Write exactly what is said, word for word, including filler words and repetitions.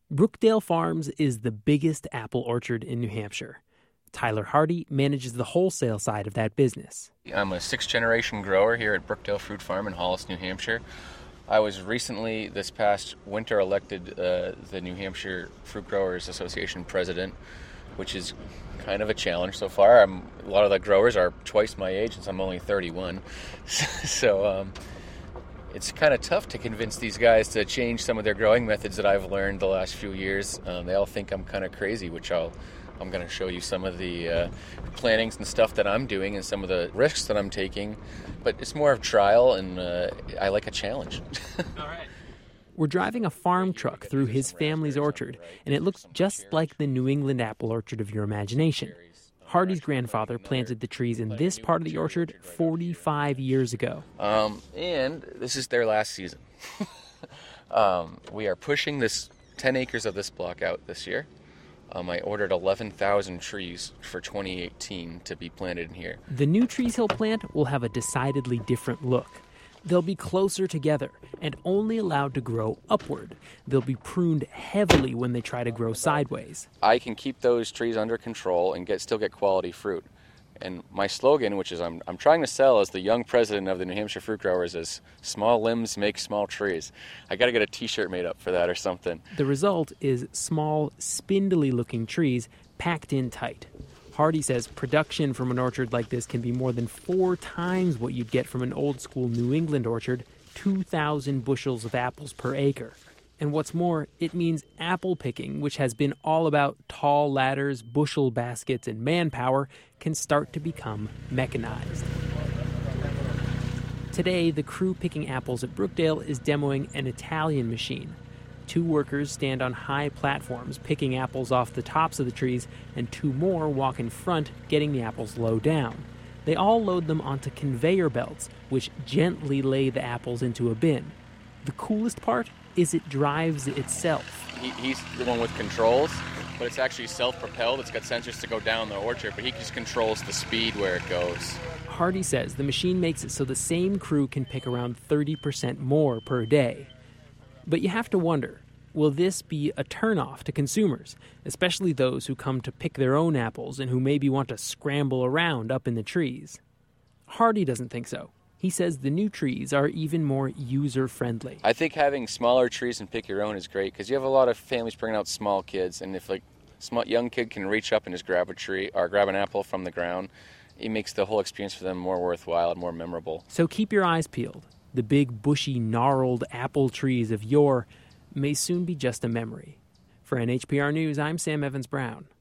Brookdale Farms is the biggest apple orchard in New Hampshire. Tyler Hardy manages the wholesale side of that business. I'm a sixth-generation grower here at Brookdale Fruit Farm in Hollis, New Hampshire. I was recently, this past winter, elected uh, the New Hampshire Fruit Growers Association president, which is kind of a challenge so far. I'm, a lot of the growers are twice my age, since I'm only thirty-one. so um, it's kind of tough to convince these guys to change some of their growing methods that I've learned the last few years. Um, they all think I'm kind of crazy, which I'll I'm going to show you some of the uh, plantings and stuff that I'm doing and some of the risks that I'm taking. But it's more of trial, and uh, I like a challenge. All right. We're driving a farm truck through his family's orchard, and it looks just like the New England apple orchard of your imagination. Hardy's grandfather planted the trees in this part of the orchard forty-five years ago. Um, and this is their last season. um, we are pushing this ten acres of this block out this year. Um, I ordered eleven thousand trees for twenty eighteen to be planted in here. The new trees he'll plant will have a decidedly different look. They'll be closer together and only allowed to grow upward. They'll be pruned heavily when they try to grow sideways. I can keep those trees under control and get still get quality fruit. And my slogan, which is I'm I'm trying to sell as the young president of the New Hampshire Fruit Growers, is small limbs make small trees. I got to get a t-shirt made up for that or something. The result is small, spindly-looking trees packed in tight. Hardy says production from an orchard like this can be more than four times what you'd get from an old-school New England orchard, two thousand bushels of apples per acre. And what's more, it means apple picking, which has been all about tall ladders, bushel baskets, and manpower, can start to become mechanized. Today, the crew picking apples at Brookdale is demoing an Italian machine. Two workers stand on high platforms picking apples off the tops of the trees, and two more walk in front getting the apples low down. They all load them onto conveyor belts, which gently lay the apples into a bin. The coolest part is it drives itself. He, he's the one with controls, but it's actually self-propelled. It's got sensors to go down the orchard, but he just controls the speed where it goes. Hardy says the machine makes it so the same crew can pick around thirty percent more per day. But you have to wonder, will this be a turnoff to consumers, especially those who come to pick their own apples and who maybe want to scramble around up in the trees? Hardy doesn't think so. He says the new trees are even more user-friendly. I think having smaller trees and pick your own is great, because you have a lot of families bringing out small kids, and if like small young kid can reach up and just grab a tree or grab an apple from the ground, it makes the whole experience for them more worthwhile and more memorable. So keep your eyes peeled. The big, bushy, gnarled apple trees of yore may soon be just a memory. For N H P R News, I'm Sam Evans-Brown.